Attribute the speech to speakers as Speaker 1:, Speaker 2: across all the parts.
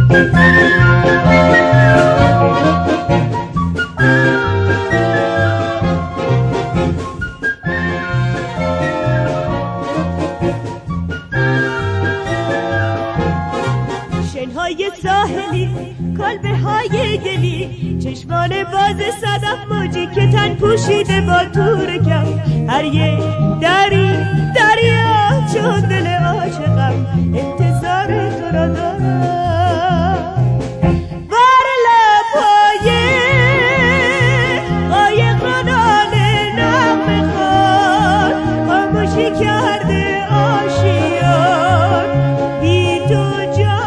Speaker 1: شنهای ساحلی، کلبه های گلی، چشمان باز صدف موجی که تن پوشیده با تور کم، هر یک دریا چون دل عاشقم انتظار تو را دارم. بر لبهای قایقرانان نغمه خوان خاموشی کرده آشیان بی تو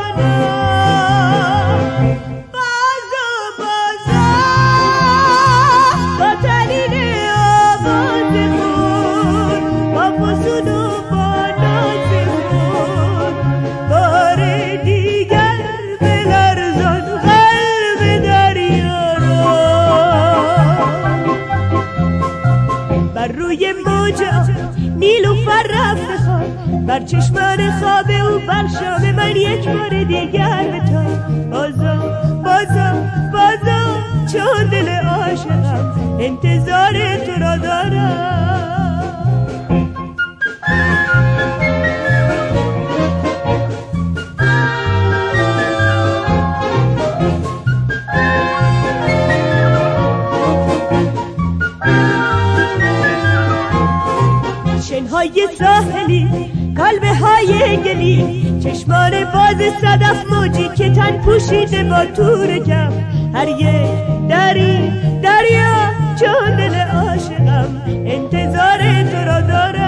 Speaker 1: روی موجا نیلوفر رفته خواب، بر چشمان خواب او بر شام من یک بار دیگر بتاب. بازم چون دل عاشقم انتظار تو را دارم. شنهای ساحلی، کلبه های گلی، چشمان باز صدف موجی که تن پوشیده با تور کم، هر یک دریا چون دل عاشقم انتظار تو را دارم.